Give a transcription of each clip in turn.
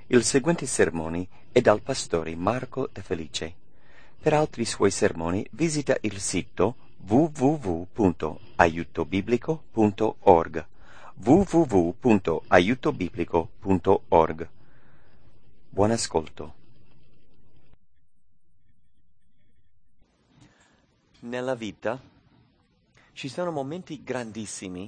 Il seguente sermone è dal pastore Marco De Felice. Per altri suoi sermoni visita il sito www.aiutobiblico.org www.aiutobiblico.org. Buon ascolto. Nella vita ci sono momenti grandissimi,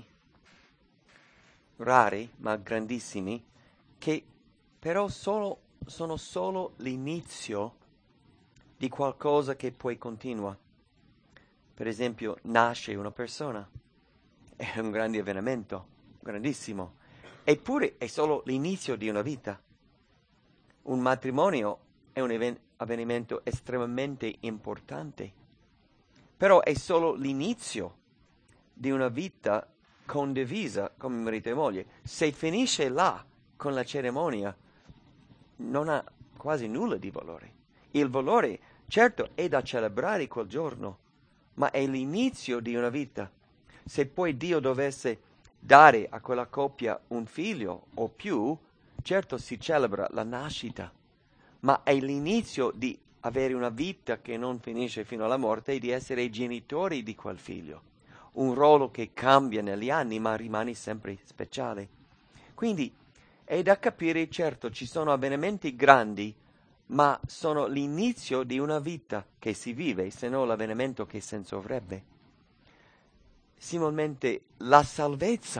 rari ma grandissimi, che però sono solo l'inizio di qualcosa che poi continua. Per esempio, nasce una persona, è un grande avvenimento, grandissimo, eppure è solo l'inizio di una vita. Un matrimonio è un avvenimento estremamente importante, però è solo l'inizio di una vita condivisa come marito e moglie. Se finisce là con la cerimonia, non ha quasi nulla di valore. Il valore, certo, è da celebrare quel giorno, ma è l'inizio di una vita. Se poi Dio dovesse dare a quella coppia un figlio o più, certo si celebra la nascita, ma è l'inizio di avere una vita che non finisce fino alla morte e di essere i genitori di quel figlio. Un ruolo che cambia negli anni, ma rimane sempre speciale. Quindi è da capire, certo, ci sono avvenimenti grandi, ma sono l'inizio di una vita che si vive, se no l'avvenimento che senso avrebbe. Similmente la salvezza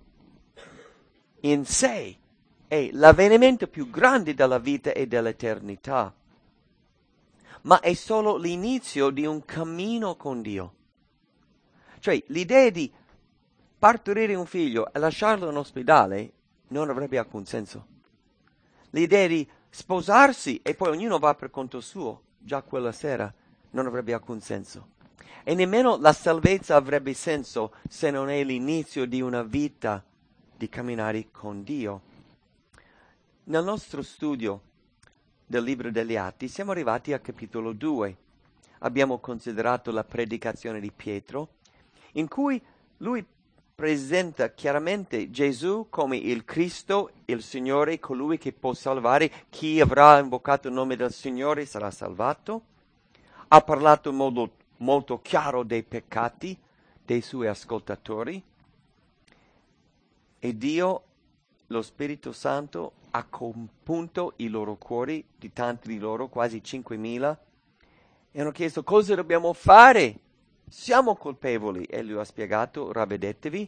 in sé è l'avvenimento più grande della vita e dell'eternità, ma è solo l'inizio di un cammino con Dio. Cioè, l'idea di partorire un figlio e lasciarlo in ospedale non avrebbe alcun senso. L'idea di sposarsi e poi ognuno va per conto suo, già quella sera, non avrebbe alcun senso. E nemmeno la salvezza avrebbe senso se non è l'inizio di una vita di camminare con Dio. Nel nostro studio del libro degli Atti siamo arrivati al capitolo 2. Abbiamo considerato la predicazione di Pietro, in cui lui presenta chiaramente Gesù come il Cristo, il Signore, colui che può salvare. Chi avrà invocato il nome del Signore sarà salvato. Ha parlato in modo molto chiaro dei peccati dei suoi ascoltatori. E Dio, lo Spirito Santo, ha compunto i loro cuori, di tanti di loro, quasi 5.000, e hanno chiesto: cosa dobbiamo fare? Siamo colpevoli. E lui ha spiegato: ravvedetevi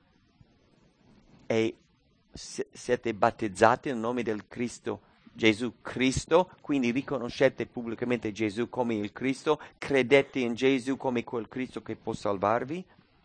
e siete battezzati nel nome del Cristo, Gesù Cristo, quindi riconoscete pubblicamente Gesù come il Cristo, credete in Gesù come quel Cristo che può salvarvi.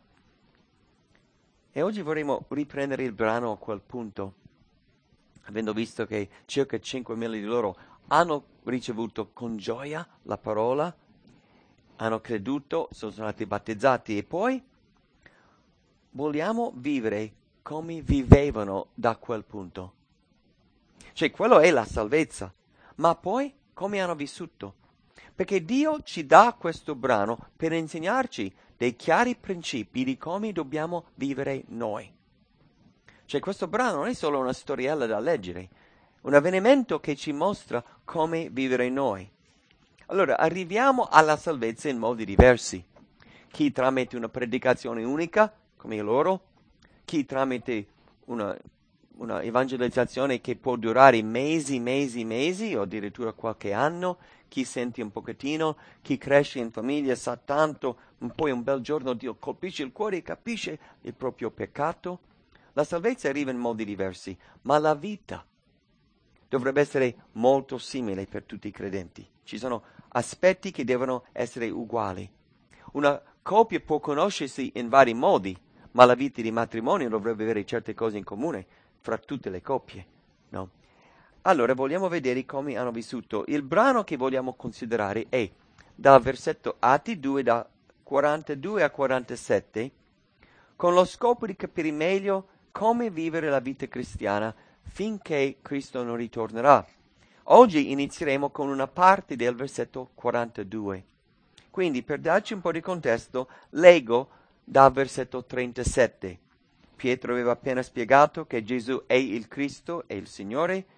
E oggi vorremmo riprendere il brano a quel punto, avendo visto che circa 5.000 di loro hanno ricevuto con gioia la parola, hanno creduto, sono stati battezzati, e poi vogliamo vivere come vivevano da quel punto. Cioè, quello è la salvezza, ma poi come hanno vissuto? Perché Dio ci dà questo brano per insegnarci dei chiari principi di come dobbiamo vivere noi. Cioè, questo brano non è solo una storiella da leggere, un avvenimento che ci mostra come vivere noi. Allora, arriviamo alla salvezza in modi diversi. Chi tramite una predicazione unica, come loro, chi tramite una evangelizzazione che può durare mesi o addirittura qualche anno, chi sente un pochettino, chi cresce in famiglia sa tanto, poi un bel giorno Dio colpisce il cuore e capisce il proprio peccato. La salvezza arriva in modi diversi, ma la vita dovrebbe essere molto simile per tutti i credenti. Ci sono aspetti che devono essere uguali. Una coppia può conoscersi in vari modi, ma la vita di matrimonio dovrebbe avere certe cose in comune fra tutte le coppie, no? Allora vogliamo vedere come hanno vissuto. Il brano che vogliamo considerare è dal versetto Atti 2, da 42 a 47, con lo scopo di capire meglio come vivere la vita cristiana finché Cristo non ritornerà. Oggi inizieremo con una parte del versetto 42. Quindi, per darci un po' di contesto, leggo dal versetto 37. Pietro aveva appena spiegato che Gesù è il Cristo, è il Signore,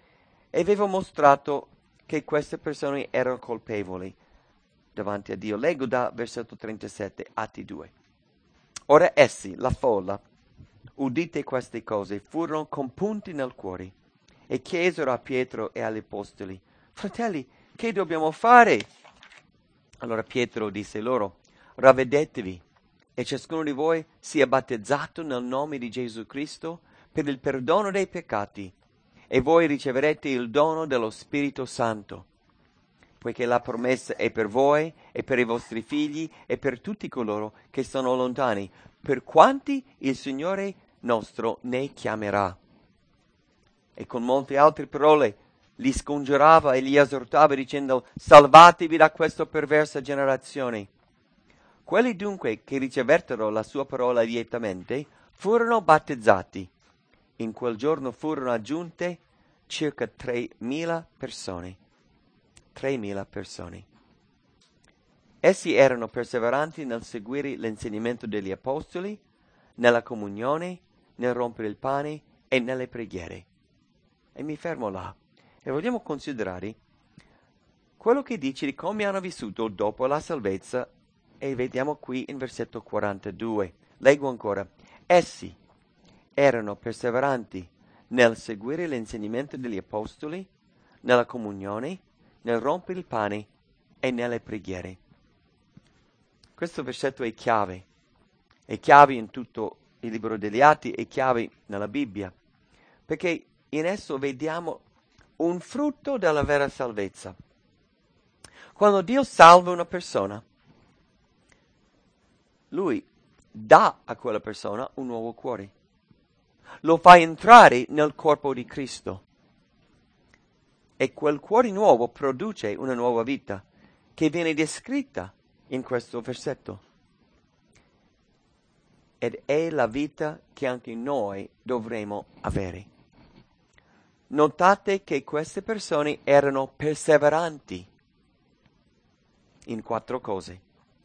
e avevo mostrato che queste persone erano colpevoli davanti a Dio. Leggo da versetto 37, Atti 2. Ora essi, la folla, udite queste cose, furono compunti nel cuore e chiesero a Pietro e agli apostoli: fratelli, che dobbiamo fare? Allora Pietro disse loro: ravvedetevi e ciascuno di voi sia battezzato nel nome di Gesù Cristo per il perdono dei peccati, e voi riceverete il dono dello Spirito Santo, poiché la promessa è per voi e per i vostri figli e per tutti coloro che sono lontani, per quanti il Signore nostro ne chiamerà. E con molte altre parole li scongiurava e li esortava dicendo: salvatevi da questa perversa generazione. Quelli dunque che ricevettero la sua parola lietamente furono battezzati. In quel giorno furono aggiunte circa 3.000 persone. 3.000 persone. Essi erano perseveranti nel seguire l'insegnamento degli apostoli, nella comunione, nel rompere il pane e nelle preghiere. E mi fermo là. E vogliamo considerare quello che dice di come hanno vissuto dopo la salvezza, e vediamo qui in versetto 42. Leggo ancora. Essi erano perseveranti nel seguire l'insegnamento degli apostoli, nella comunione, nel rompere il pane e nelle preghiere. Questo versetto è chiave in tutto il libro degli Atti, è chiave nella Bibbia, perché in esso vediamo un frutto della vera salvezza. Quando Dio salva una persona, Lui dà a quella persona un nuovo cuore. Lo fa entrare nel corpo di Cristo. E quel cuore nuovo produce una nuova vita che viene descritta in questo versetto. Ed è la vita che anche noi dovremo avere. Notate che queste persone erano perseveranti in 4 cose.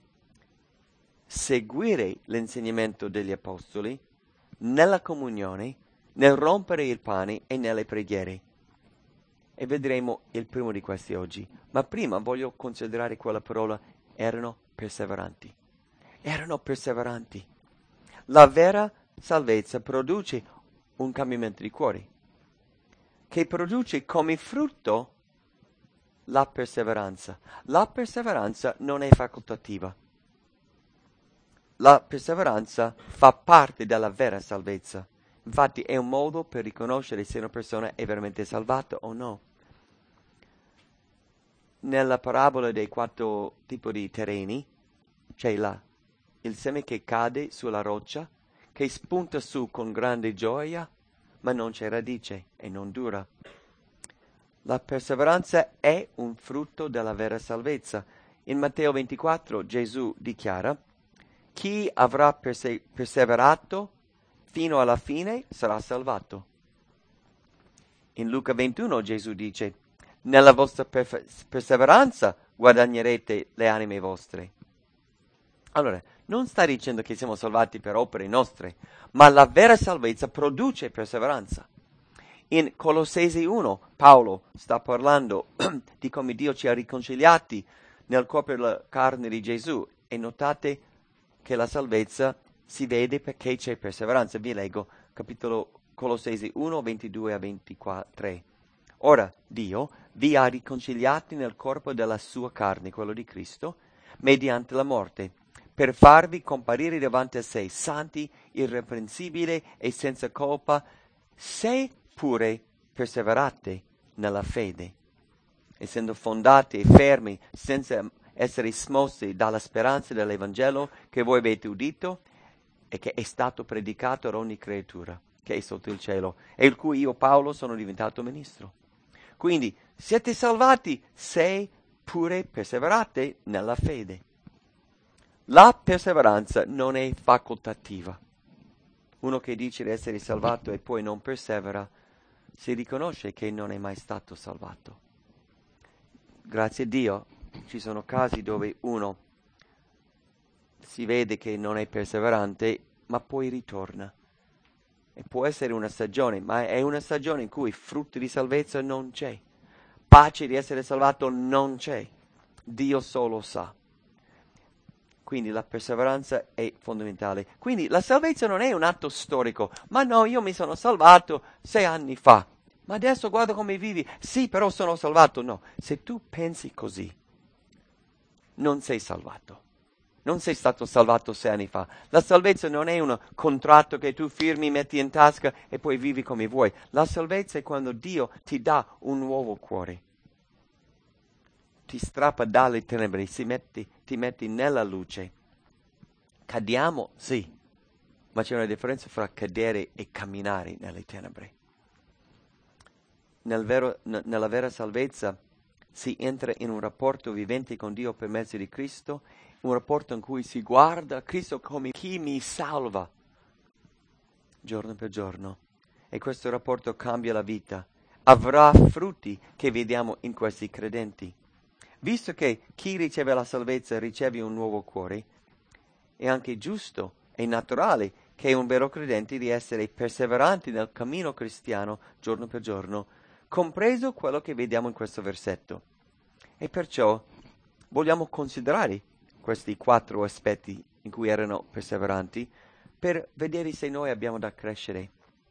Seguire l'insegnamento degli apostoli, nella comunione, nel rompere il pane e nelle preghiere. E vedremo il primo di questi oggi. Ma prima voglio considerare quella parola: erano perseveranti. Erano perseveranti. La vera salvezza produce un cambiamento di cuore, che produce come frutto la perseveranza. La perseveranza non è facoltativa. La perseveranza fa parte della vera salvezza. Infatti è un modo per riconoscere se una persona è veramente salvata o no. Nella parabola dei 4 tipi di terreni c'è il seme che cade sulla roccia, che spunta su con grande gioia, ma non c'è radice e non dura. La perseveranza è un frutto della vera salvezza. In Matteo 24 Gesù dichiara: chi avrà perseverato fino alla fine sarà salvato. In Luca 21 Gesù dice: nella vostra perseveranza guadagnerete le anime vostre. Allora, non sta dicendo che siamo salvati per opere nostre, ma la vera salvezza produce perseveranza. In Colossesi 1 Paolo sta parlando di come Dio ci ha riconciliati nel corpo e la carne di Gesù, e notate che la salvezza si vede perché c'è perseveranza. Vi leggo capitolo Colossesi 1, 22 a 23. Ora Dio vi ha riconciliati nel corpo della sua carne, quello di Cristo, mediante la morte, per farvi comparire davanti a sé santi, irreprensibili e senza colpa, se pure perseverate nella fede, essendo fondati e fermi, senza essere smossi dalla speranza dell'Evangelo che voi avete udito e che è stato predicato ad ogni creatura che è sotto il cielo, e il cui io, Paolo, sono diventato ministro. Quindi siete salvati se pure perseverate nella fede. La perseveranza non è facoltativa. Uno che dice di essere salvato e poi non persevera, si riconosce che non è mai stato salvato. Grazie a Dio ci sono casi dove uno si vede che non è perseverante, ma poi ritorna. E può essere una stagione, ma è una stagione in cui frutti di salvezza non c'è. Pace di essere salvato non c'è. Dio solo sa. Quindi la perseveranza è fondamentale. Quindi la salvezza non è un atto storico. Ma no, io mi sono salvato 6 anni fa. Ma adesso guarda come vivi. Sì, però sono salvato. No, se tu pensi così, non sei salvato. Non sei stato salvato 6 anni fa. La salvezza non è un contratto che tu firmi, metti in tasca e poi vivi come vuoi. La salvezza è quando Dio ti dà un nuovo cuore. Ti strappa dalle tenebre, ti metti nella luce. Cadiamo, sì, ma c'è una differenza fra cadere e camminare nelle tenebre. Nella vera salvezza si entra in un rapporto vivente con Dio per mezzo di Cristo, un rapporto in cui si guarda Cristo come chi mi salva giorno per giorno. E questo rapporto cambia la vita. Avrà frutti che vediamo in questi credenti. Visto che chi riceve la salvezza riceve un nuovo cuore, è anche giusto e naturale che un vero credente di essere perseveranti nel cammino cristiano giorno per giorno, compreso quello che vediamo in questo versetto. E perciò vogliamo considerare questi 4 aspetti in cui erano perseveranti per vedere se noi abbiamo da crescere.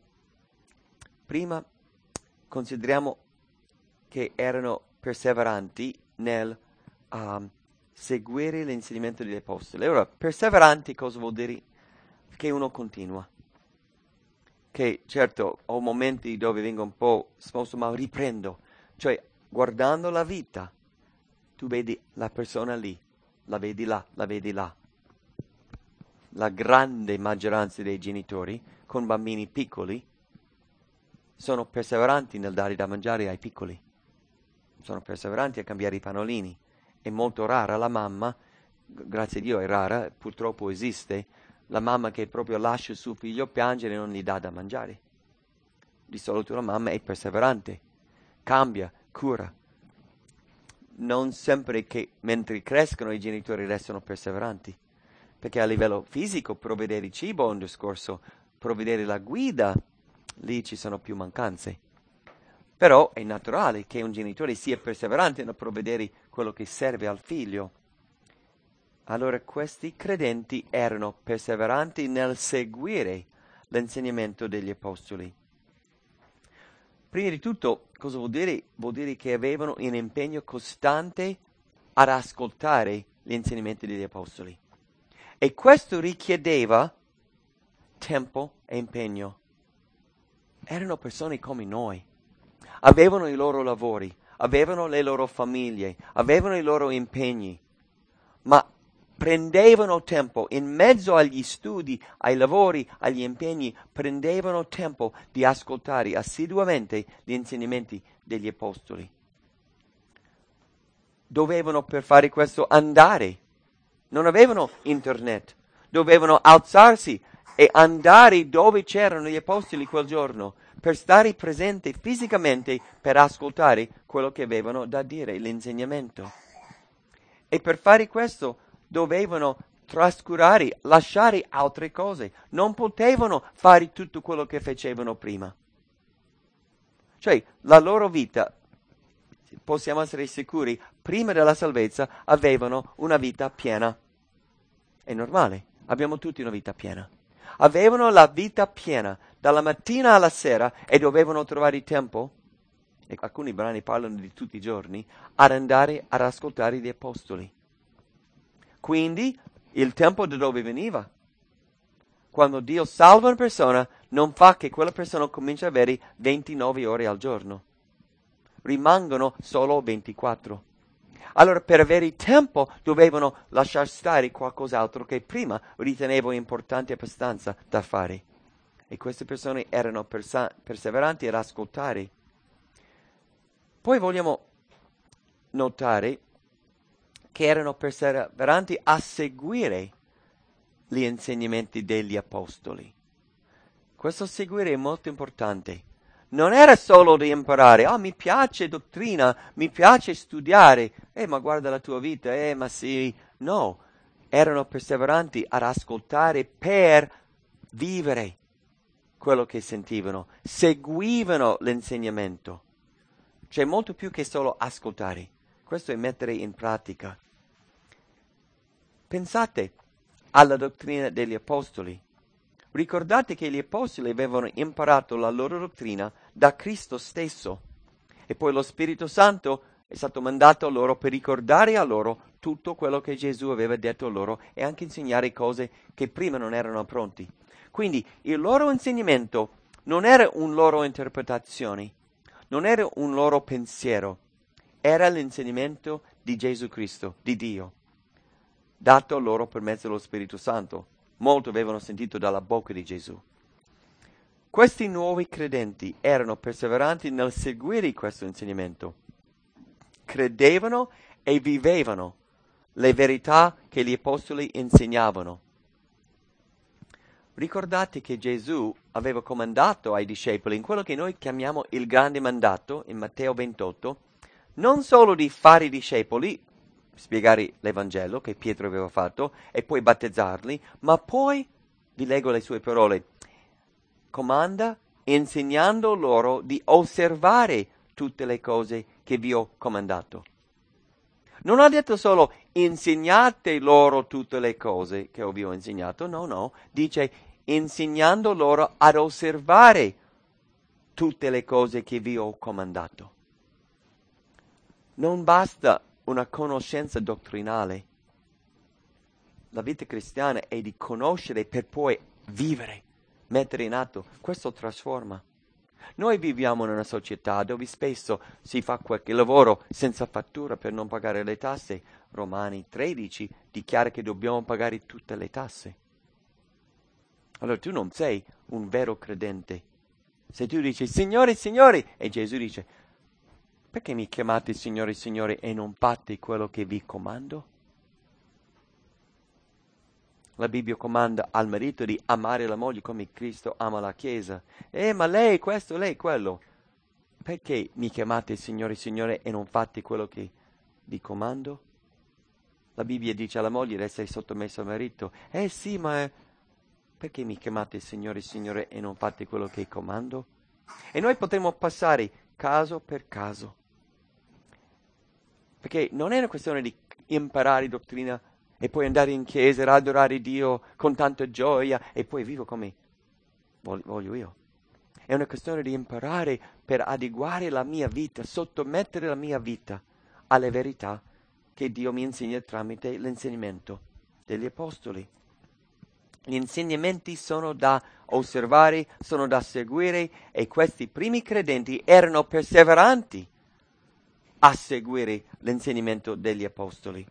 Prima consideriamo che erano perseveranti nel seguire l'insegnamento degli apostoli. Ora, perseveranti cosa vuol dire? Che uno continua. Che certo ho momenti dove vengo un po' sposto, ma riprendo. Cioè, guardando la vita, tu vedi la persona lì, la vedi là, la vedi là. La grande maggioranza dei genitori con bambini piccoli sono perseveranti nel dare da mangiare ai piccoli. Sono perseveranti a cambiare i pannolini. È molto rara la mamma, grazie a Dio è rara, purtroppo esiste, la mamma che proprio lascia il suo figlio piangere e non gli dà da mangiare. Di solito la mamma è perseverante, cambia, cura. Non sempre che mentre crescono i genitori restano perseveranti, perché a livello fisico provvedere il cibo è un discorso, provvedere la guida, lì ci sono più mancanze. Però è naturale che un genitore sia perseverante nel provvedere quello che serve al figlio. Allora questi credenti erano perseveranti nel seguire l'insegnamento degli apostoli. Prima di tutto, cosa vuol dire? Vuol dire che avevano un impegno costante ad ascoltare gli insegnamenti degli apostoli. E questo richiedeva tempo e impegno. Erano persone come noi. Avevano i loro lavori, avevano le loro famiglie, avevano i loro impegni, ma prendevano tempo, in mezzo agli studi, ai lavori, agli impegni, prendevano tempo di ascoltare assiduamente gli insegnamenti degli apostoli. Dovevano per fare questo andare, non avevano internet, dovevano alzarsi e andare dove c'erano gli apostoli quel giorno, per stare presenti fisicamente, per ascoltare quello che avevano da dire, l'insegnamento. E per fare questo dovevano trascurare, lasciare altre cose. Non potevano fare tutto quello che facevano prima. Cioè, la loro vita, possiamo essere sicuri, prima della salvezza avevano una vita piena. È normale, abbiamo tutti una vita piena. Avevano la vita piena, dalla mattina alla sera, e dovevano trovare tempo, e alcuni brani parlano di tutti i giorni, ad andare ad ascoltare gli apostoli. Quindi il tempo da dove veniva? Quando Dio salva una persona, non fa che quella persona cominci ad avere 29 ore al giorno. Rimangono solo 24. Allora per avere tempo dovevano lasciar stare qualcos'altro che prima ritenevo importante abbastanza da fare. E queste persone erano perseveranti ad ascoltare. Poi vogliamo notare che erano perseveranti a seguire gli insegnamenti degli apostoli. Questo seguire è molto importante. Non era solo di imparare, mi piace dottrina, mi piace studiare, ma guarda la tua vita, ma sì. No, erano perseveranti ad ascoltare per vivere. quello che sentivano, seguivano l'insegnamento. C'è molto più che solo ascoltare. Questo è mettere in pratica. Pensate alla dottrina degli apostoli. Ricordate che gli apostoli avevano imparato la loro dottrina da Cristo stesso e poi lo Spirito Santo è stato mandato a loro per ricordare a loro tutto quello che Gesù aveva detto a loro e anche insegnare cose che prima non erano pronti. Quindi il loro insegnamento non era una loro interpretazione, non era un loro pensiero, era l'insegnamento di Gesù Cristo, di Dio, dato loro per mezzo dello Spirito Santo. Molto avevano sentito dalla bocca di Gesù. Questi nuovi credenti erano perseveranti nel seguire questo insegnamento. Credevano e vivevano le verità che gli apostoli insegnavano. Ricordate che Gesù aveva comandato ai discepoli in quello che noi chiamiamo il grande mandato, in Matteo 28, non solo di fare i discepoli, spiegare l'Evangelo che Pietro aveva fatto e poi battezzarli, ma poi, vi leggo le sue parole, comanda insegnando loro di osservare tutte le cose che vi ho comandato. Non ha detto solo insegnate loro tutte le cose che vi ho insegnato, no, dice insegnando loro ad osservare tutte le cose che vi ho comandato. Non basta una conoscenza dottrinale. La vita cristiana è di conoscere per poi vivere, mettere in atto. Questo trasforma. Noi viviamo in una società dove spesso si fa qualche lavoro senza fattura per non pagare le tasse. Romani 13 dichiara che dobbiamo pagare tutte le tasse. Allora tu non sei un vero credente. Se tu dici Signore, Signore, e Gesù dice perché mi chiamate Signore, Signore e non fate quello che vi comando? La Bibbia comanda al marito di amare la moglie come Cristo ama la Chiesa. Ma lei questo, lei quello. Perché mi chiamate Signore, Signore e non fate quello che vi comando? La Bibbia dice alla moglie di essere sottomessa al marito. Sì, ma perché mi chiamate Signore, Signore e non fate quello che comando? E noi potremmo passare caso per caso. Perché non è una questione di imparare dottrina e poi andare in chiesa, adorare Dio con tanta gioia e poi vivo come voglio io. È una questione di imparare per adeguare la mia vita, sottomettere la mia vita alle verità che Dio mi insegna tramite l'insegnamento degli apostoli. Gli insegnamenti sono da osservare, sono da seguire e questi primi credenti erano perseveranti a seguire l'insegnamento degli apostoli.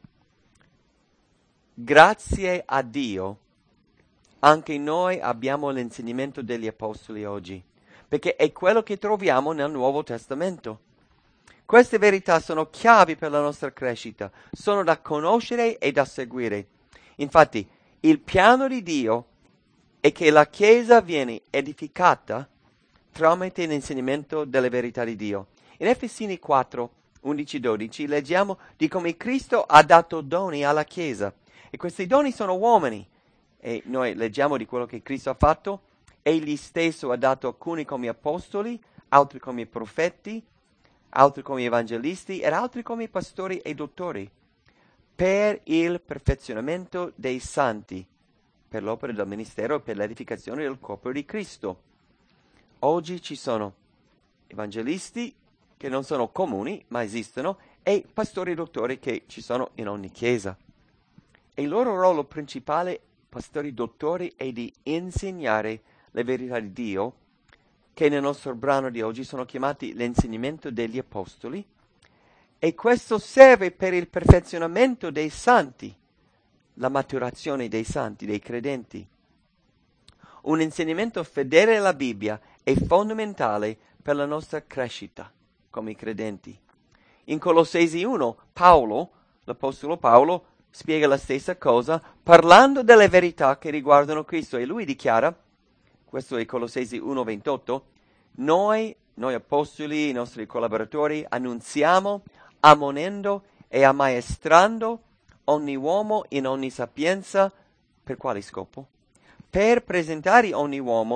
Grazie a Dio, anche noi abbiamo l'insegnamento degli apostoli oggi, perché è quello che troviamo nel Nuovo Testamento. Queste verità sono chiavi per la nostra crescita, sono da conoscere e da seguire. Infatti, il piano di Dio è che la Chiesa viene edificata tramite l'insegnamento delle verità di Dio. In Efesini 4, 11-12 leggiamo di come Cristo ha dato doni alla Chiesa. E questi doni sono uomini. E noi leggiamo di quello che Cristo ha fatto. Egli stesso ha dato alcuni come apostoli, altri come profeti, altri come evangelisti ed altri come pastori e dottori, per il perfezionamento dei santi, per l'opera del ministero e per l'edificazione del corpo di Cristo. Oggi ci sono evangelisti che non sono comuni, ma esistono, e pastori e dottori che ci sono in ogni chiesa. E il loro ruolo principale, pastori e dottori, è di insegnare le verità di Dio, che nel nostro brano di oggi sono chiamati l'insegnamento degli apostoli, e questo serve per il perfezionamento dei santi, la maturazione dei santi, dei credenti. Un insegnamento fedele alla Bibbia è fondamentale per la nostra crescita come credenti. In Colossesi 1, l'apostolo Paolo, spiega la stessa cosa parlando delle verità che riguardano Cristo e lui dichiara, questo è Colossesi 1:28, noi apostoli, i nostri collaboratori, annunziamo, ammonendo e ammaestrando ogni uomo in ogni sapienza, per quale scopo? Per presentare ogni uomo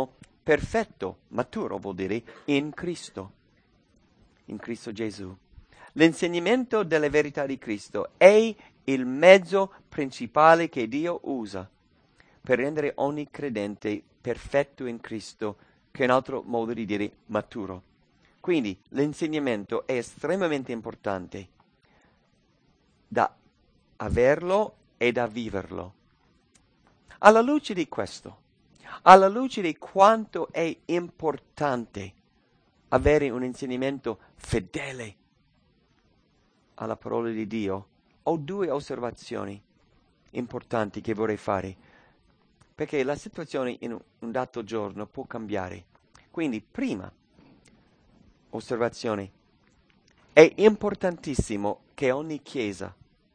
perfetto, maturo vuol dire in Cristo Gesù. L'insegnamento delle verità di Cristo è il mezzo principale che Dio usa per rendere ogni credente perfetto in Cristo, che è un altro modo di dire maturo. Quindi l'insegnamento è estremamente importante da averlo e da viverlo. Alla luce di questo, alla luce di quanto è importante avere un insegnamento fedele alla parola di Dio, ho due osservazioni importanti che vorrei fare, perché la situazione in un dato giorno può cambiare. Quindi, prima osservazione, è importantissimo che ogni chiesa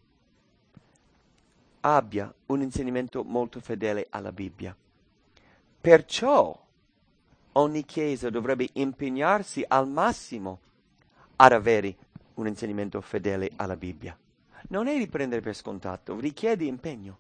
abbia un insegnamento molto fedele alla Bibbia. Perciò ogni chiesa dovrebbe impegnarsi al massimo ad avere un insegnamento fedele alla Bibbia. Non è di prendere per scontato, richiede impegno.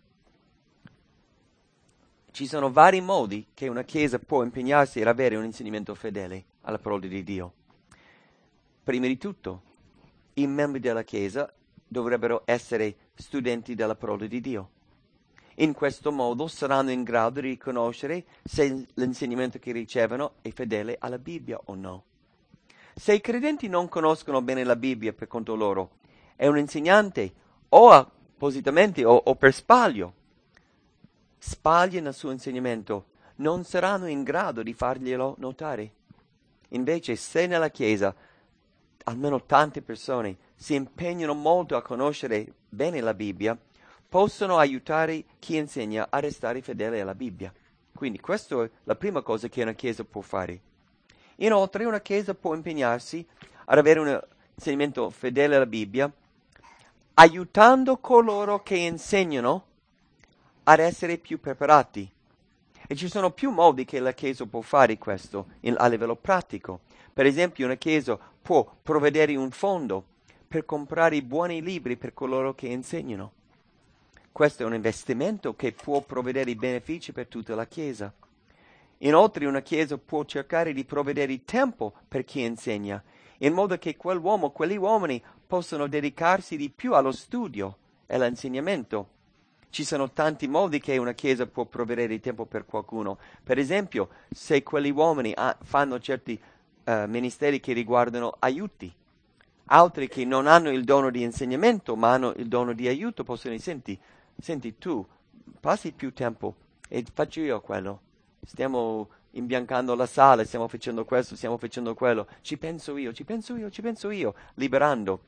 Ci sono vari modi che una chiesa può impegnarsi ad avere un insegnamento fedele alla parola di Dio. Prima di tutto, i membri della chiesa dovrebbero essere studenti della parola di Dio. In questo modo saranno in grado di riconoscere se l'insegnamento che ricevono è fedele alla Bibbia o no. Se i credenti non conoscono bene la Bibbia per conto loro, è un insegnante o appositamente o per sbaglio sbaglia nel suo insegnamento, non saranno in grado di farglielo notare. Invece, se nella Chiesa almeno tante persone si impegnano molto a conoscere bene la Bibbia, possono aiutare chi insegna a restare fedele alla Bibbia. Quindi questa è la prima cosa che una Chiesa può fare. Inoltre una Chiesa può impegnarsi ad avere un insegnamento fedele alla Bibbia, aiutando coloro che insegnano ad essere più preparati. E ci sono più modi che la Chiesa può fare questo a livello pratico. Per esempio, una Chiesa può provvedere un fondo per comprare buoni libri per coloro che insegnano. Questo è un investimento che può provvedere benefici per tutta la Chiesa. Inoltre una Chiesa può cercare di provvedere tempo per chi insegna, in modo che quell'uomo, quegli uomini possano dedicarsi di più allo studio e all'insegnamento. Ci sono tanti modi che una Chiesa può provvedere tempo per qualcuno. Per esempio, se quegli uomini fanno certi ministeri che riguardano aiuti, altri che non hanno il dono di insegnamento ma hanno il dono di aiuto possono dire: senti tu, passi più tempo e faccio io quello. Stiamo imbiancando la sala, stiamo facendo questo, stiamo facendo quello. Ci penso io, liberando.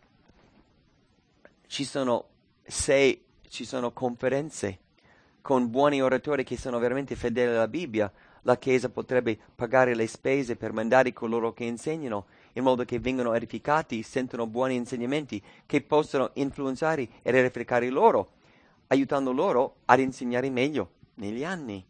Se ci sono conferenze con buoni oratori che sono veramente fedeli alla Bibbia, la Chiesa potrebbe pagare le spese per mandare coloro che insegnano, in modo che vengano edificati, sentono buoni insegnamenti che possono influenzare e edificare loro, aiutando loro ad insegnare meglio negli anni.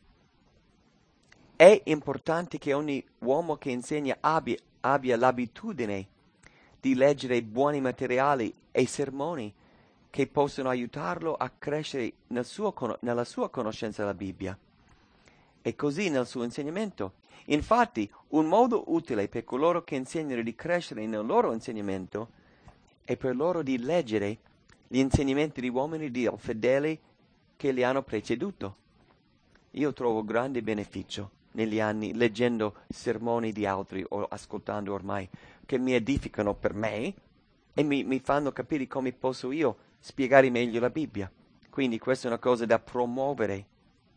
È importante che ogni uomo che insegna abbia l'abitudine di leggere buoni materiali e sermoni che possono aiutarlo a crescere nella sua conoscenza della Bibbia e così nel suo insegnamento. Infatti, un modo utile per coloro che insegnano di crescere nel loro insegnamento è per loro di leggere gli insegnamenti di uomini di Dio fedeli che li hanno preceduto. Io trovo grande beneficio negli anni leggendo sermoni di altri o ascoltando ormai, che mi edificano per me e mi fanno capire come posso io spiegare meglio la Bibbia. Quindi questa è una cosa da promuovere.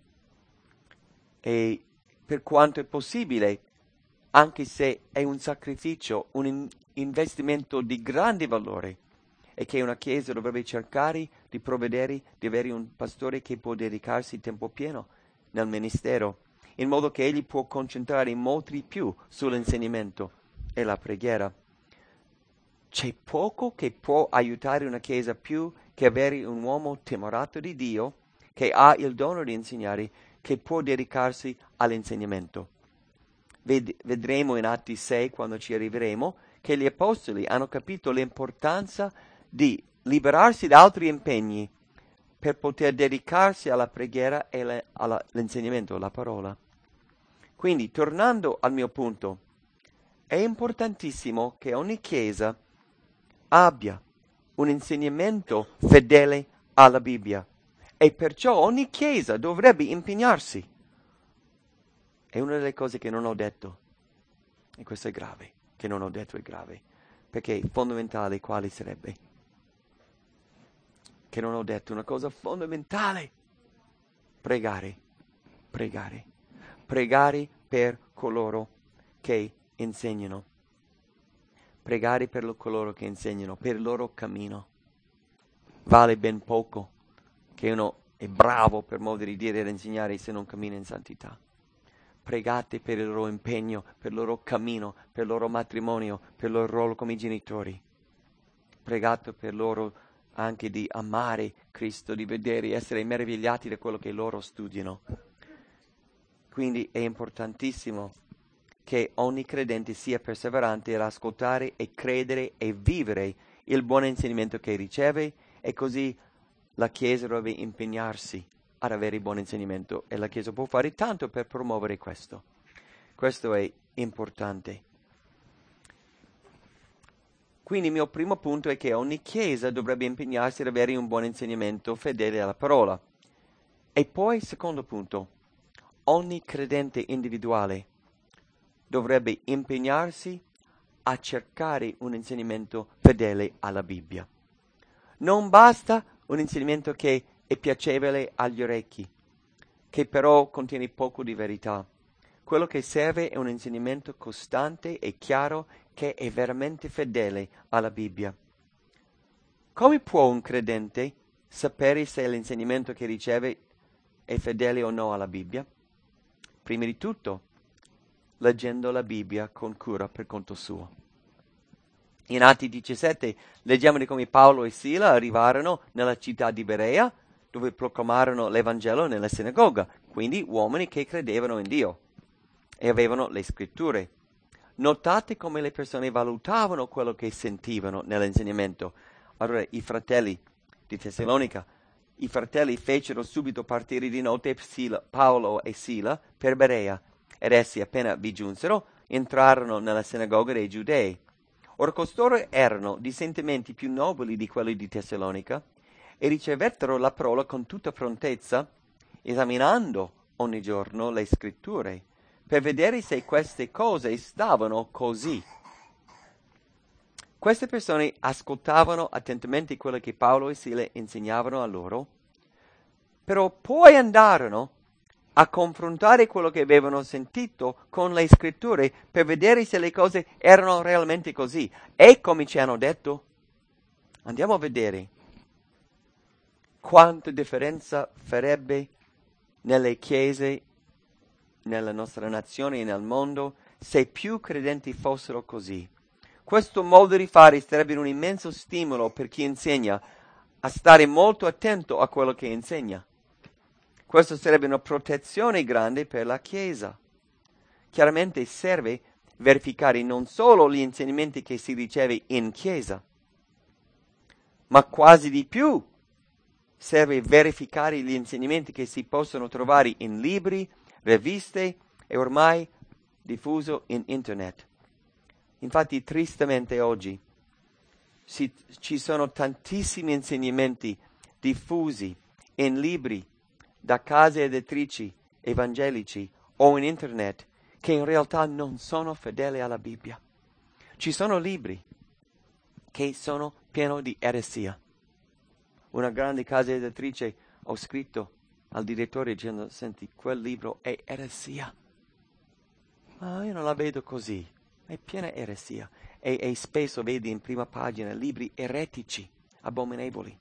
E per quanto è possibile, anche se è un sacrificio, un investimento di grande valore, e che una Chiesa dovrebbe cercare di provvedere di avere un pastore che può dedicarsi tempo pieno nel ministero, in modo che egli può concentrare molto di più sull'insegnamento e la preghiera. C'è poco che può aiutare una Chiesa più che avere un uomo timorato di Dio, che ha il dono di insegnare, che può dedicarsi all'insegnamento. Vedremo in Atti 6, quando ci arriveremo, che gli apostoli hanno capito l'importanza di liberarsi da altri impegni per poter dedicarsi alla preghiera e all'insegnamento, alla parola. Quindi, tornando al mio punto, è importantissimo che ogni Chiesa abbia un insegnamento fedele alla Bibbia e perciò ogni Chiesa dovrebbe impegnarsi. È una delle cose che non ho detto, e questo è grave, che non ho detto è grave, perché fondamentale quale sarebbe? Che non ho detto una cosa fondamentale. Pregare, pregare, pregare per coloro che insegnano, pregare per coloro che insegnano, per il loro cammino. Vale ben poco che uno è bravo, per modo di dire, ad insegnare se non cammina in santità. Pregate per il loro impegno, per il loro cammino, per il loro matrimonio, per il loro ruolo come genitori. Pregate per loro anche di amare Cristo, di vedere, essere meravigliati da quello che loro studiano. Quindi è importantissimo che ogni credente sia perseverante ad ascoltare e credere e vivere il buon insegnamento che riceve, e così la Chiesa deve impegnarsi ad avere il buon insegnamento e la Chiesa può fare tanto per promuovere questo. Questo è importante. Quindi il mio primo punto è che ogni Chiesa dovrebbe impegnarsi ad avere un buon insegnamento fedele alla parola. E poi, secondo punto, ogni credente individuale dovrebbe impegnarsi a cercare un insegnamento fedele alla Bibbia. Non basta un insegnamento che è piacevole agli orecchi, che però contiene poco di verità. Quello che serve è un insegnamento costante e chiaro che è veramente fedele alla Bibbia. Come può un credente sapere se l'insegnamento che riceve è fedele o no alla Bibbia? Prima di tutto, leggendo la Bibbia con cura per conto suo. In Atti 17 leggiamo di come Paolo e Sila arrivarono nella città di Berea, dove proclamarono l'Evangelo nella sinagoga, quindi uomini che credevano in Dio e avevano le scritture. Notate come le persone valutavano quello che sentivano nell'insegnamento. Allora i fratelli di Tessalonica, i fratelli fecero subito partire di notte Paolo e Sila per Berea, ed essi appena vi giunsero entrarono nella sinagoga dei Giudei. Ora costoro erano di sentimenti più nobili di quelli di Tessalonica e ricevettero la parola con tutta prontezza, esaminando ogni giorno le scritture, per vedere se queste cose stavano così. Queste persone ascoltavano attentamente quello che Paolo e Sila insegnavano a loro, però poi andarono a confrontare quello che avevano sentito con le scritture per vedere se le cose erano realmente così. E come ci hanno detto, andiamo a vedere quanta differenza farebbe nelle chiese, nella nostra nazione e nel mondo se più credenti fossero così. Questo modo di fare sarebbe un immenso stimolo per chi insegna a stare molto attento a quello che insegna. Questo sarebbe una protezione grande per la Chiesa. Chiaramente serve verificare non solo gli insegnamenti che si riceve in Chiesa, ma quasi di più serve verificare gli insegnamenti che si possono trovare in libri, riviste e ormai diffuso in Internet. Infatti, tristemente oggi ci sono tantissimi insegnamenti diffusi in libri da case editrici evangelici o in Internet che in realtà non sono fedeli alla Bibbia. Ci sono libri che sono pieni di eresia. Una grande casa editrice ho scritto al direttore dicendo: senti, quel libro è eresia. Ma io non la vedo così, è piena eresia. E spesso vedi in prima pagina libri eretici, abominevoli.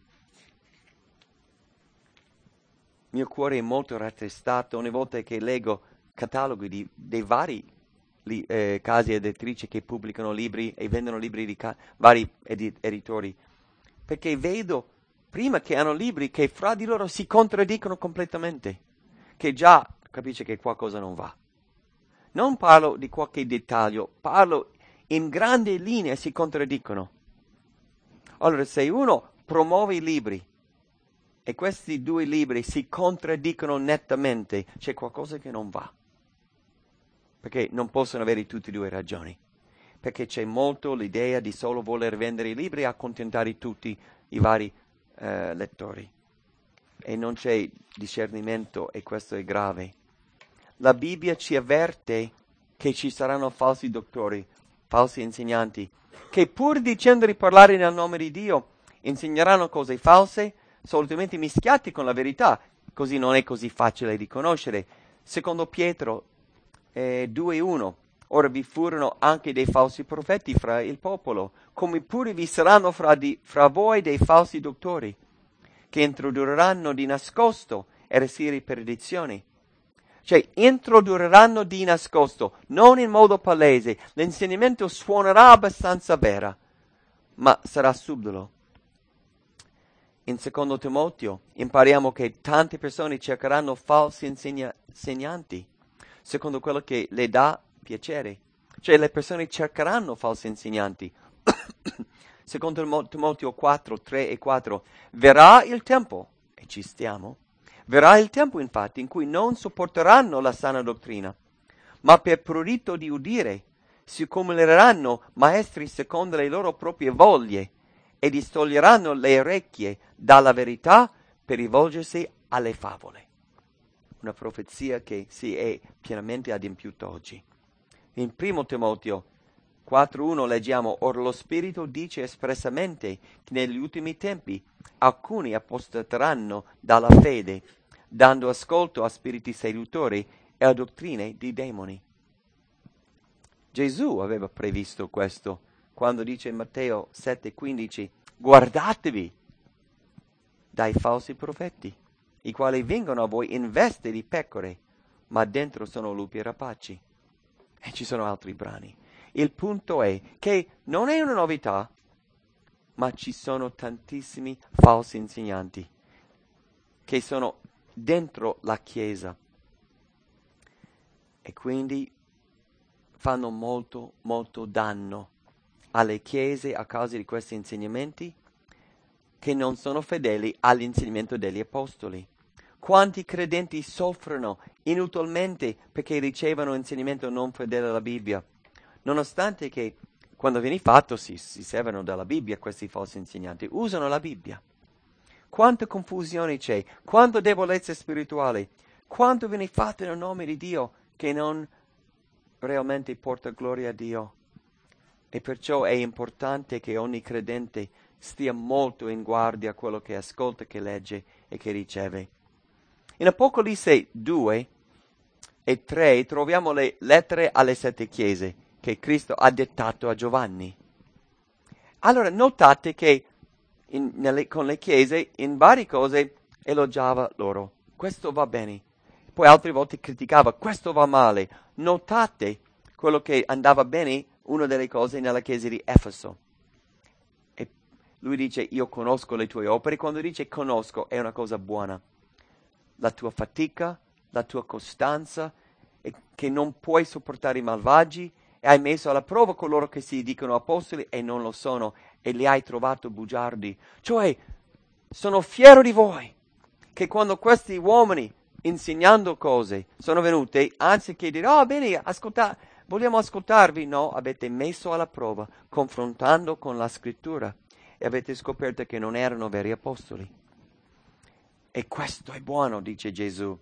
Il mio cuore è molto rattristato ogni volta che leggo cataloghi dei vari case editrici che pubblicano libri e vendono libri di vari editori, perché vedo prima che hanno libri che fra di loro si contraddicono completamente, che già capisce che qualcosa non va. Non parlo di qualche dettaglio, parlo in grandi linee si contraddicono. Allora, se uno promuove i libri e questi due libri si contraddicono nettamente, c'è qualcosa che non va. perché non possono avere tutte e due ragioni. Perché c'è molto l'idea di solo voler vendere i libri e accontentare tutti i vari lettori. E non c'è discernimento e questo è grave. La Bibbia ci avverte che ci saranno falsi dottori, falsi insegnanti, che pur dicendo di parlare nel nome di Dio, insegneranno cose false, solitamente mischiate con la verità, così non è così facile riconoscere. Secondo Pietro 2:1, ora vi furono anche dei falsi profeti fra il popolo, come pure vi saranno fra voi dei falsi dottori, che introdurranno di nascosto eresie di perdizione. Cioè, introdurranno di nascosto, non in modo palese. L'insegnamento suonerà abbastanza vera, ma sarà subdolo. In secondo Timoteo impariamo che tante persone cercheranno falsi insegnanti, secondo quello che le dà piacere. Cioè, le persone cercheranno falsi insegnanti. Secondo Timoteo 4, 3 e 4, verrà il tempo, e ci stiamo, verrà il tempo infatti in cui non sopporteranno la sana dottrina, ma per prurito di udire si accumuleranno maestri secondo le loro proprie voglie e distoglieranno le orecchie dalla verità per rivolgersi alle favole. Una profezia che si è pienamente adempiuta oggi. In 1 Timoteo 4:1 leggiamo: Or lo Spirito dice espressamente che negli ultimi tempi alcuni apostateranno dalla fede, dando ascolto a spiriti seduttori e a dottrine di demoni. Gesù aveva previsto questo quando dice in Matteo 7:15: guardatevi dai falsi profeti, i quali vengono a voi in veste di pecore, ma dentro sono lupi rapaci. E ci sono altri brani. Il punto è che non è una novità, ma ci sono tantissimi falsi insegnanti che sono dentro la Chiesa e quindi fanno molto, molto danno alle chiese a causa di questi insegnamenti che non sono fedeli all'insegnamento degli apostoli. Quanti credenti soffrono inutilmente perché ricevono insegnamento non fedele alla Bibbia, nonostante che quando viene fatto si servono della Bibbia questi falsi insegnanti, usano la Bibbia. Quanta confusione c'è, quanta debolezza spirituale, quanto viene fatto nel nome di Dio che non realmente porta gloria a Dio. E perciò è importante che ogni credente stia molto in guardia a quello che ascolta, che legge e che riceve. In Apocalisse 2 e 3 troviamo le lettere alle 7 chiese che Cristo ha dettato a Giovanni. Allora notate che con le chiese in varie cose elogiava loro. Questo va bene. Poi altre volte criticava. Questo va male. Notate quello che andava bene, una delle cose nella chiesa di Efeso. E lui dice: io conosco le tue opere. Quando dice conosco è una cosa buona. La tua fatica, la tua costanza, e che non puoi sopportare i malvagi, e hai messo alla prova coloro che si dicono apostoli e non lo sono, e li hai trovato bugiardi. Cioè, sono fiero di voi, che quando questi uomini, insegnando cose, sono venuti, anziché dire: oh bene, vogliamo ascoltarvi, no, avete messo alla prova, confrontando con la scrittura, e avete scoperto che non erano veri apostoli. E questo è buono, dice Gesù.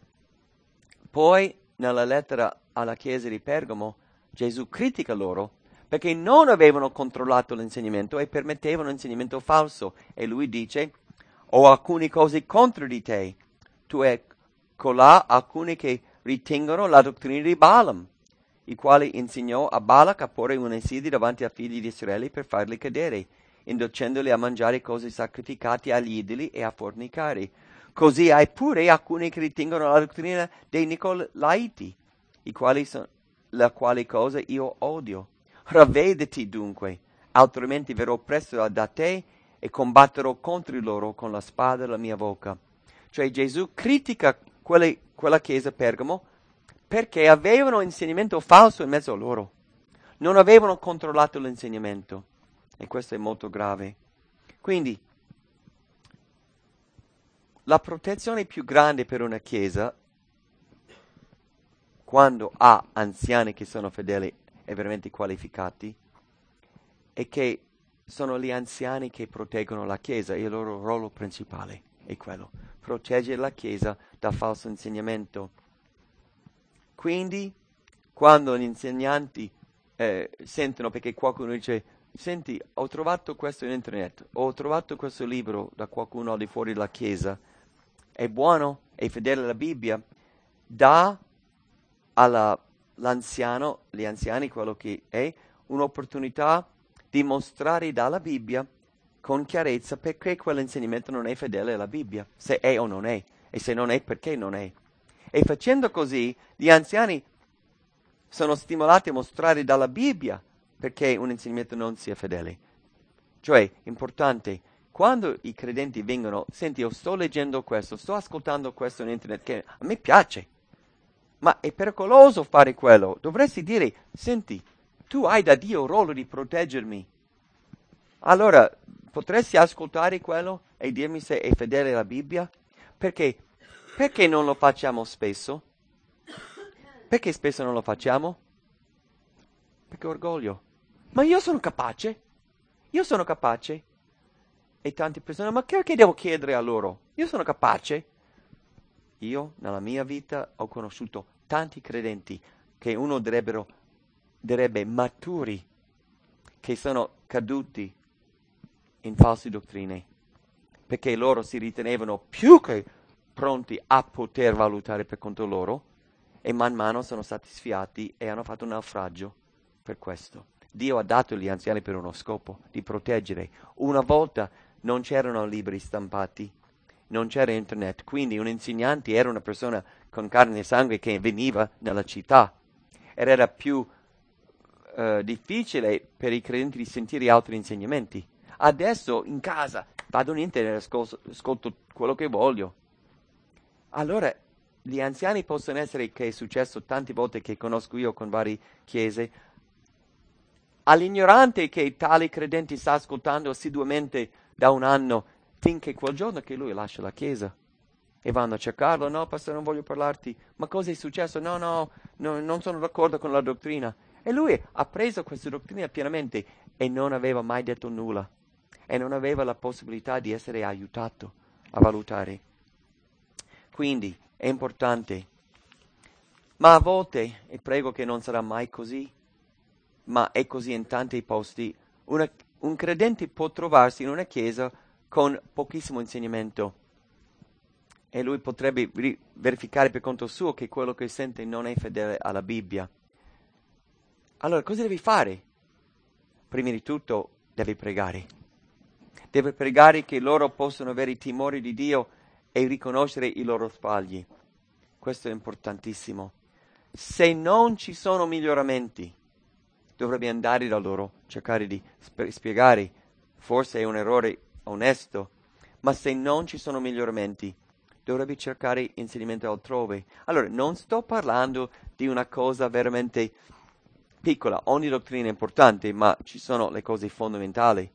Poi, nella lettera alla chiesa di Pergamo, Gesù critica loro perché non avevano controllato l'insegnamento e permettevano l'insegnamento falso. E lui dice: ho alcune cose contro di te. Tu hai colà alcuni che ritengono la dottrina di Balaam, il quale insegnò a Balak a porre un insidio davanti ai figli di Israele per farli cadere, inducendoli a mangiare cose sacrificate agli idoli e a fornicare. Così hai pure alcuni che ritengono la dottrina dei Nicolaiti, la quale cosa io odio. Ravvediti dunque, altrimenti verrò presto da te e combatterò contro loro con la spada della mia bocca. Cioè Gesù critica quella chiesa Pergamo perché avevano insegnamento falso in mezzo a loro. Non avevano controllato l'insegnamento. E questo è molto grave. Quindi, la protezione più grande per una chiesa quando ha anziani che sono fedeli e veramente qualificati, è che sono gli anziani che proteggono la Chiesa, il loro ruolo principale è quello, proteggere la Chiesa da falso insegnamento. Quindi, quando gli insegnanti sentono, perché qualcuno dice, senti, ho trovato questo in internet, ho trovato questo libro da qualcuno al di fuori della Chiesa, è buono, è fedele alla Bibbia, dà all'anziano, gli anziani, quello che è, un'opportunità di mostrare dalla Bibbia con chiarezza perché quell'insegnamento non è fedele alla Bibbia, se è o non è, e se non è perché non è. E facendo così, gli anziani sono stimolati a mostrare dalla Bibbia perché un insegnamento non sia fedele. Cioè, importante, quando i credenti vengono, senti, io sto leggendo questo, sto ascoltando questo in internet, che a me piace, ma è pericoloso fare quello. Dovresti dire, senti, tu hai da Dio il ruolo di proteggermi. Allora, potresti ascoltare quello e dirmi se è fedele alla Bibbia? Perché non lo facciamo spesso? Perché spesso non lo facciamo? Perché orgoglio. Ma io sono capace. Io sono capace. E tante persone, ma perché devo chiedere a loro? Io sono capace. Io, nella mia vita, ho conosciuto tanti credenti che uno direbbe maturi, che sono caduti in false dottrine, perché loro si ritenevano più che pronti a poter valutare per conto loro, e man mano sono stati sfiati e hanno fatto un naufragio per questo. Dio ha dato gli anziani per uno scopo, di proteggere. Una volta non c'erano libri stampati, non c'era internet, quindi un insegnante era una persona con carne e sangue che veniva nella città. Ed era più difficile per i credenti di sentire altri insegnamenti. Adesso in casa vado in internet e ascolto quello che voglio. Allora gli anziani possono essere, che è successo tante volte che conosco io con varie chiese, all'ignorante che tale credente sta ascoltando assiduamente da un anno, finché quel giorno che lui lascia la chiesa e vanno a cercarlo. No, pastore, non voglio parlarti. Ma cosa è successo? No, non sono d'accordo con la dottrina. E lui ha preso questa dottrina pienamente e non aveva mai detto nulla e non aveva la possibilità di essere aiutato a valutare. Quindi è importante, ma a volte, e prego che non sarà mai così, ma è così in tanti posti, un credente può trovarsi in una chiesa con pochissimo insegnamento e lui potrebbe verificare per conto suo che quello che sente non è fedele alla Bibbia. Allora, cosa devi fare? Prima di tutto, devi pregare. Devi pregare che loro possano avere il timore di Dio e riconoscere i loro sbagli. Questo è importantissimo. Se non ci sono miglioramenti, dovrebbe andare da loro, cercare di spiegare, forse è un errore onesto, ma se non ci sono miglioramenti, dovrebbe cercare insegnamento altrove. Allora, non sto parlando di una cosa veramente piccola, ogni dottrina è importante, ma ci sono le cose fondamentali.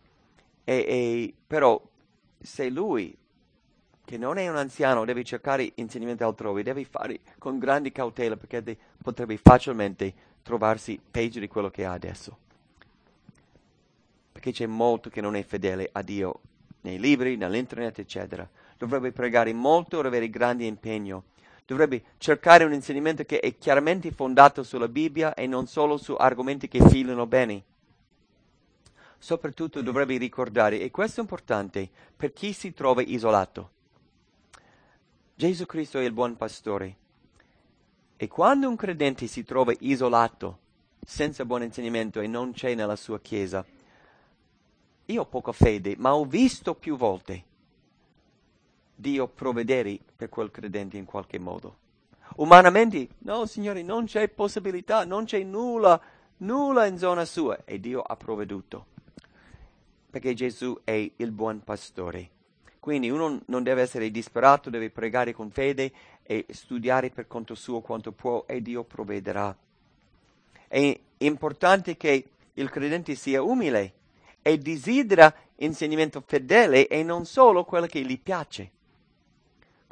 Però, se lui, che non è un anziano, deve cercare insegnamento altrove, deve fare con grande cautela, perché potrebbe facilmente trovarsi peggio di quello che ha adesso. Perché c'è molto che non è fedele a Dio, nei libri, nell'internet, eccetera. Dovrebbe pregare molto, avere grande impegno. Dovrebbe cercare un insegnamento che è chiaramente fondato sulla Bibbia e non solo su argomenti che filano bene. Soprattutto dovrebbe ricordare, e questo è importante, per chi si trova isolato. Gesù Cristo è il buon pastore. E quando un credente si trova isolato, senza buon insegnamento e non c'è nella sua chiesa, io ho poca fede, ma ho visto più volte Dio provvedere per quel credente in qualche modo. Umanamente, no Signore, non c'è possibilità, non c'è nulla in zona sua, e Dio ha provveduto. Perché Gesù è il buon pastore. Quindi uno non deve essere disperato, deve pregare con fede e studiare per conto suo quanto può e Dio provvederà. È importante che il credente sia umile e desidera insegnamento fedele e non solo quello che gli piace.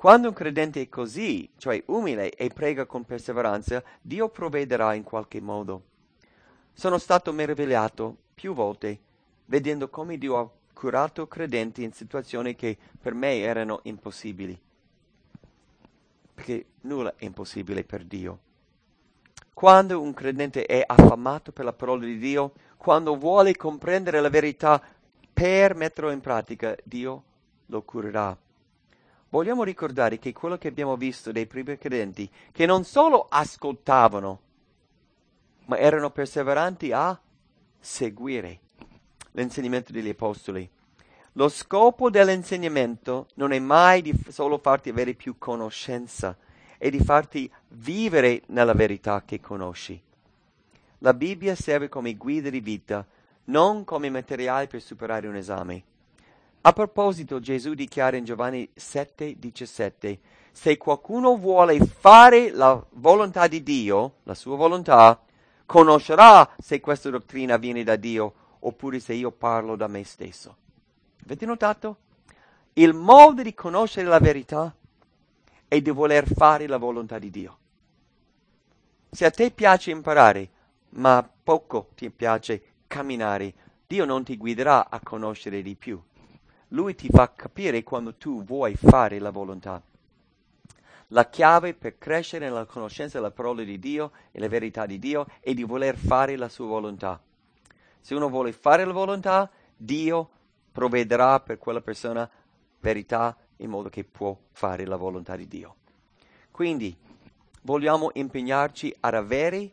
Quando un credente è così, cioè umile e prega con perseveranza, Dio provvederà in qualche modo. Sono stato meravigliato più volte vedendo come Dio ha curato credenti in situazioni che per me erano impossibili. Perché nulla è impossibile per Dio. Quando un credente è affamato per la parola di Dio, quando vuole comprendere la verità per metterlo in pratica, Dio lo curerà. Vogliamo ricordare che quello che abbiamo visto dei primi credenti, che non solo ascoltavano, ma erano perseveranti a seguire l'insegnamento degli apostoli. Lo scopo dell'insegnamento non è mai di solo farti avere più conoscenza, è di farti vivere nella verità che conosci. La Bibbia serve come guida di vita, non come materiale per superare un esame. A proposito, Gesù dichiara in Giovanni 7,17: se qualcuno vuole fare la volontà di Dio, la sua volontà, conoscerà se questa dottrina viene da Dio oppure se io parlo da me stesso. Avete notato? Il modo di conoscere la verità è di voler fare la volontà di Dio. Se a te piace imparare, ma poco ti piace camminare, Dio non ti guiderà a conoscere di più. Lui ti fa capire quando tu vuoi fare la volontà. La chiave per crescere nella conoscenza della parola di Dio e la verità di Dio è di voler fare la sua volontà. Se uno vuole fare la volontà, Dio provvederà per quella persona verità in modo che può fare la volontà di Dio. Quindi vogliamo impegnarci ad avere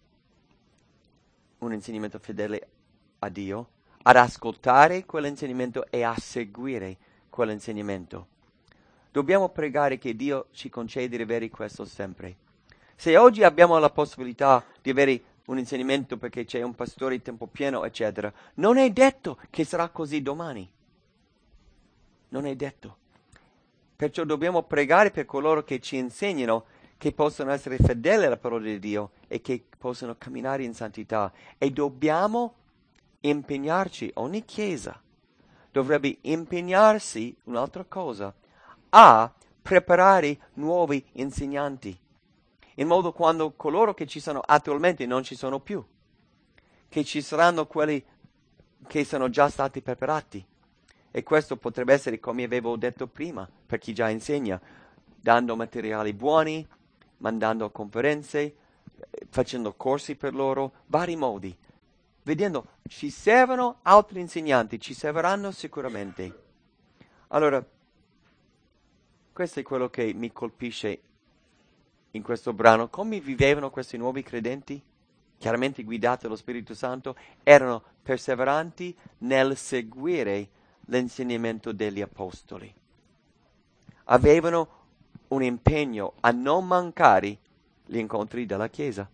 un insegnamento fedele a Dio, ad ascoltare quell'insegnamento e a seguire quell'insegnamento. Dobbiamo pregare che Dio ci conceda di avere questo sempre. Se oggi abbiamo la possibilità di avere un insegnamento perché c'è un pastore di tempo pieno, eccetera, non è detto che sarà così domani. Non è detto. Perciò dobbiamo pregare per coloro che ci insegnano, che possano essere fedeli alla parola di Dio e che possano camminare in santità. E dobbiamo impegnarci, ogni chiesa dovrebbe impegnarsi, un'altra cosa, a preparare nuovi insegnanti, in modo quando coloro che ci sono attualmente non ci sono più, che ci saranno quelli che sono già stati preparati. E questo potrebbe essere, come avevo detto prima, per chi già insegna, dando materiali buoni, mandando conferenze, facendo corsi per loro, vari modi. Vedendo, ci servono altri insegnanti, ci serviranno sicuramente. Allora, questo è quello che mi colpisce in questo brano. Come vivevano questi nuovi credenti? Chiaramente guidati dallo Spirito Santo, erano perseveranti nel seguire l'insegnamento degli apostoli. Avevano un impegno a non mancare gli incontri della Chiesa.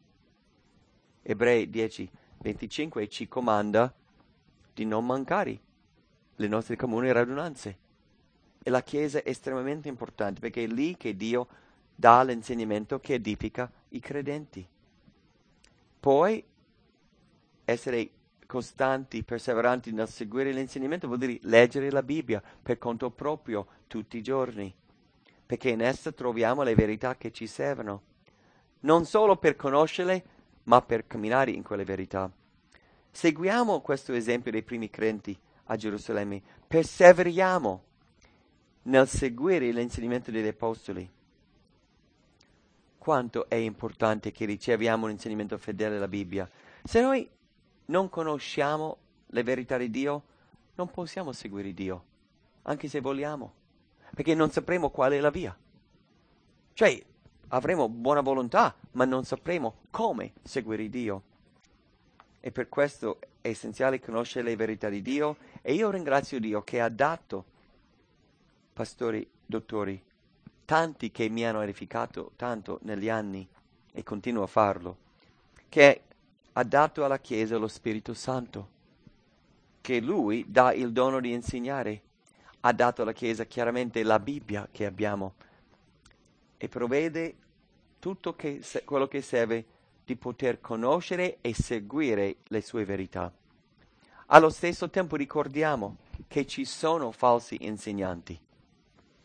Ebrei 10:25 ci comanda di non mancare le nostre comuni radunanze. E la Chiesa è estremamente importante perché è lì che Dio dà l'insegnamento che edifica i credenti. Poi essere costanti, perseveranti nel seguire l'insegnamento vuol dire leggere la Bibbia per conto proprio tutti i giorni, perché in essa troviamo le verità che ci servono, non solo per conoscerle, ma per camminare in quelle verità. Seguiamo questo esempio dei primi credenti a Gerusalemme, perseveriamo nel seguire l'insegnamento degli apostoli. Quanto è importante che riceviamo un insegnamento fedele alla Bibbia. Se noi non conosciamo le verità di Dio, non possiamo seguire Dio, anche se vogliamo, perché non sapremo qual è la via. Cioè, avremo buona volontà, ma non sapremo come seguire Dio. E per questo è essenziale conoscere le verità di Dio, e io ringrazio Dio che ha dato pastori, dottori, tanti che mi hanno edificato tanto negli anni, e continuo a farlo, che ha dato alla Chiesa lo Spirito Santo, che Lui dà il dono di insegnare, ha dato alla Chiesa chiaramente la Bibbia che abbiamo, e provvede tutto quello che serve di poter conoscere e seguire le sue verità. Allo stesso tempo ricordiamo che ci sono falsi insegnanti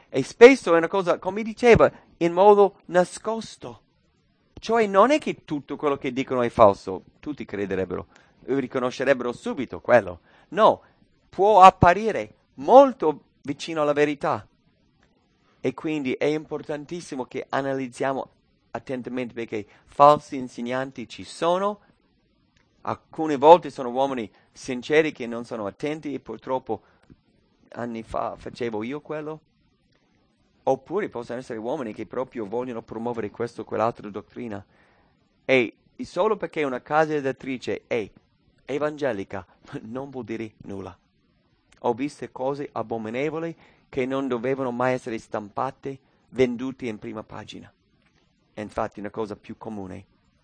E spesso è una cosa, come diceva, in modo nascosto. Cioè non è che tutto quello che dicono è falso, tutti crederebbero, riconoscerebbero subito quello. No, può apparire molto vicino alla verità. E quindi è importantissimo che analizziamo attentamente perché falsi insegnanti ci sono. Alcune volte sono uomini sinceri che non sono attenti e purtroppo anni fa facevo io quello. Oppure possono essere uomini che proprio vogliono promuovere questo o quell'altra dottrina. E solo perché una casa editrice è evangelica non vuol dire nulla. Ho visto cose abominevoli che non dovevano mai essere stampate, vendute in prima pagina. È infatti una cosa più comune.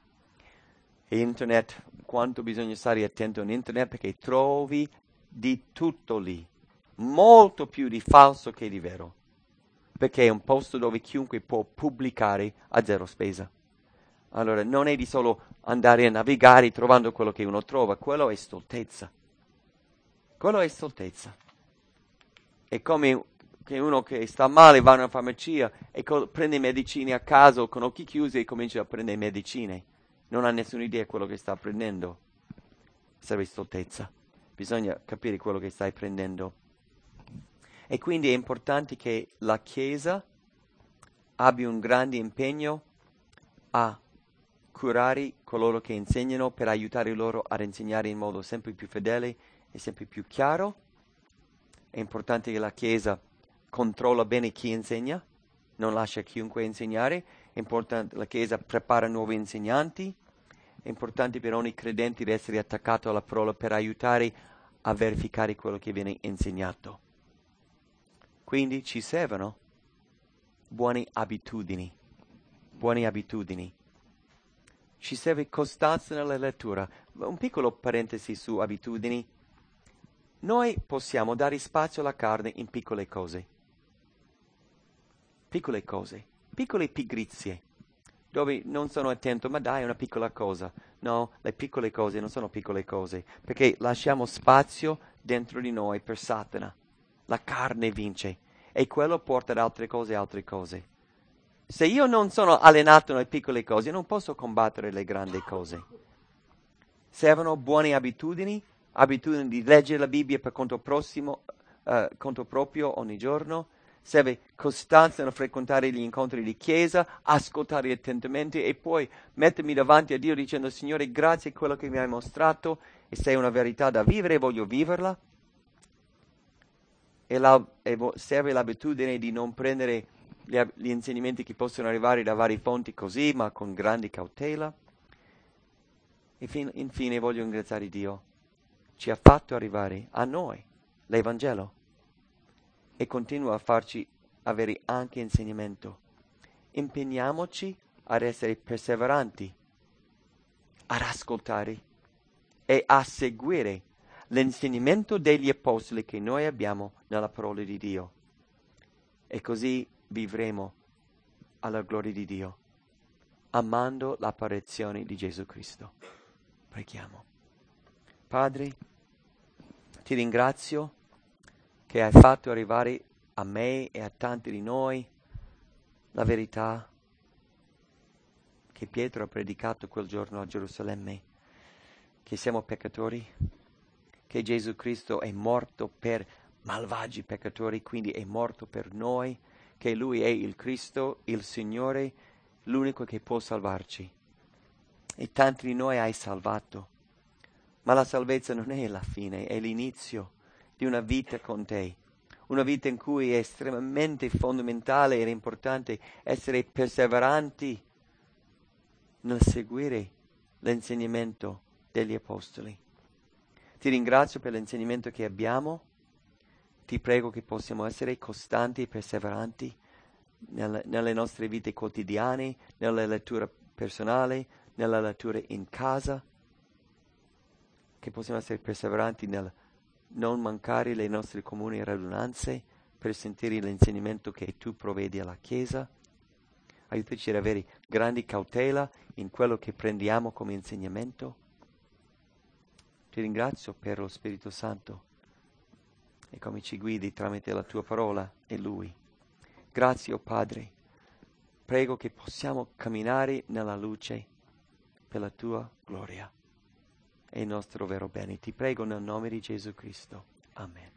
E internet, quanto bisogna stare attento in internet perché trovi di tutto lì, molto più di falso che di vero, perché è un posto dove chiunque può pubblicare a zero spesa. Allora non è di solo andare a navigare trovando quello che uno trova, quello è stoltezza. Quello è stoltezza. È come che uno che sta male va a una farmacia e prende medicine a caso con occhi chiusi e comincia a prendere medicine. Non ha nessuna idea di quello che sta prendendo. Serve stoltezza. Bisogna capire quello che stai prendendo. E quindi è importante che la Chiesa abbia un grande impegno a curare coloro che insegnano per aiutare loro ad insegnare in modo sempre più fedele e sempre più chiaro. È importante che la Chiesa controlla bene chi insegna, non lascia chiunque insegnare. È importante che la Chiesa prepara nuovi insegnanti. È importante per ogni credente di essere attaccato alla parola per aiutare a verificare quello che viene insegnato. Quindi ci servono buone abitudini. Buone abitudini. Ci serve costanza nella lettura. Un piccolo parentesi su abitudini. Noi possiamo dare spazio alla carne in piccole cose, piccole pigrizie, dove non sono attento, ma dai, è una piccola cosa. No, le piccole cose non sono piccole cose, perché lasciamo spazio dentro di noi per Satana. La carne vince e quello porta ad altre cose. Se io non sono allenato nelle piccole cose, non posso combattere le grandi cose. Servono buone abitudini di leggere la Bibbia per conto proprio ogni giorno. Serve costanza nel frequentare gli incontri di chiesa, ascoltare attentamente e poi mettermi davanti a Dio dicendo: Signore, grazie per quello che mi hai mostrato e se è una verità da vivere voglio viverla. Serve l'abitudine di non prendere gli insegnamenti che possono arrivare da varie fonti così, ma con grande cautela. E infine voglio ringraziare Dio. Ci ha fatto arrivare a noi l'Evangelo e continua a farci avere anche insegnamento. Impegniamoci ad essere perseveranti, ad ascoltare e a seguire l'insegnamento degli apostoli che noi abbiamo nella parola di Dio. E così vivremo alla gloria di Dio, amando l'apparizione di Gesù Cristo. Preghiamo. Padre, ti ringrazio che hai fatto arrivare a me e a tanti di noi la verità che Pietro ha predicato quel giorno a Gerusalemme, che siamo peccatori, che Gesù Cristo è morto per malvagi peccatori, quindi è morto per noi, che Lui è il Cristo, il Signore, l'unico che può salvarci. E tanti di noi hai salvato. Ma la salvezza non è la fine, è l'inizio di una vita con te. Una vita in cui è estremamente fondamentale ed importante essere perseveranti nel seguire l'insegnamento degli Apostoli. Ti ringrazio per l'insegnamento che abbiamo. Ti prego che possiamo essere costanti e perseveranti nelle nostre vite quotidiane, nella lettura personale, nella lettura in casa, che possiamo essere perseveranti nel non mancare le nostre comuni radunanze per sentire l'insegnamento che tu provvedi alla Chiesa. Aiutaci ad avere grande cautela in quello che prendiamo come insegnamento. Ti ringrazio per lo Spirito Santo e come ci guidi tramite la tua parola e Lui. Grazie, oh Padre. Prego che possiamo camminare nella luce per la tua gloria e il nostro vero bene. Ti prego nel nome di Gesù Cristo. Amen.